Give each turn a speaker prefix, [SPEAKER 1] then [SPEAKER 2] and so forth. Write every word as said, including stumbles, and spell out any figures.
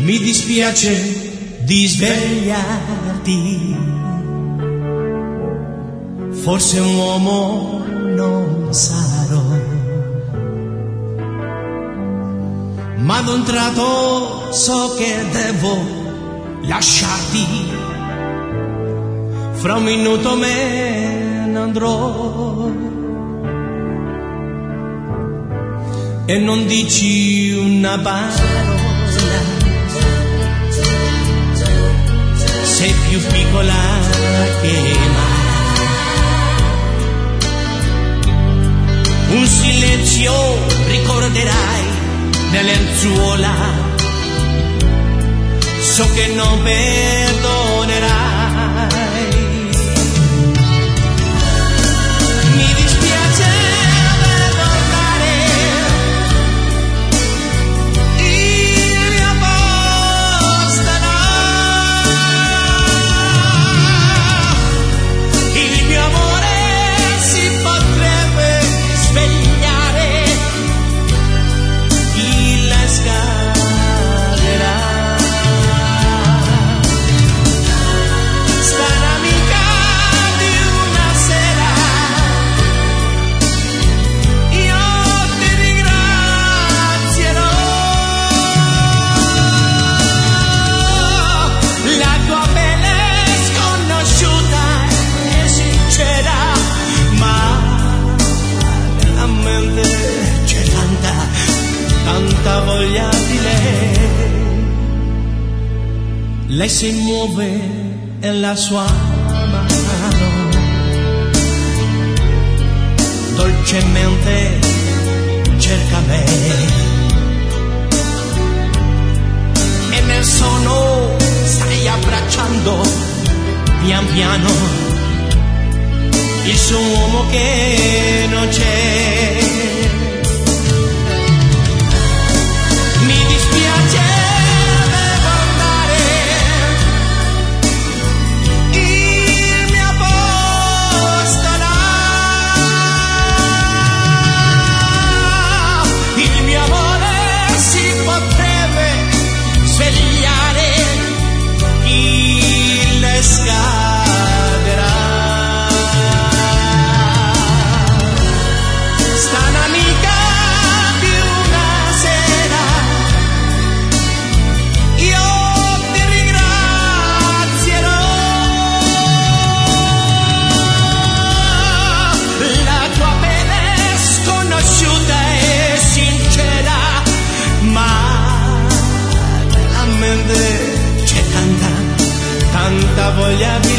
[SPEAKER 1] Mi dispiace di svegliarti, forse un uomo non sarò, ma ad un tratto so che devo lasciarti, fra un minuto me ne andrò. E non dici una parola, sei più piccola che mai. Un silenzio ricorderai nelle lenzuola, so che non perdonerai. Mi dispiace ricordare il mio posto là, il mio amore si potrebbe svegliare, chi la scaderà. Sta un'amica di una sera, io ti ringrazierò. La tua pelle sconosciuta e sincera, ma nella mente c'è tanta, tanta voglia di lei. Lei si muove e la sua mano dolcemente cerca me, e nel sonno stai abbracciando pian piano il suo uomo che non c'è. Mi dispiace ricordare il mio posto là, il mio amore si potrebbe svegliare, chi le scaderà. Sta un'amica di una sera, io ti ringrazierò. La tua pelle sconosciuta e sincera, ma nella mente c'è tanta, tanta voglia di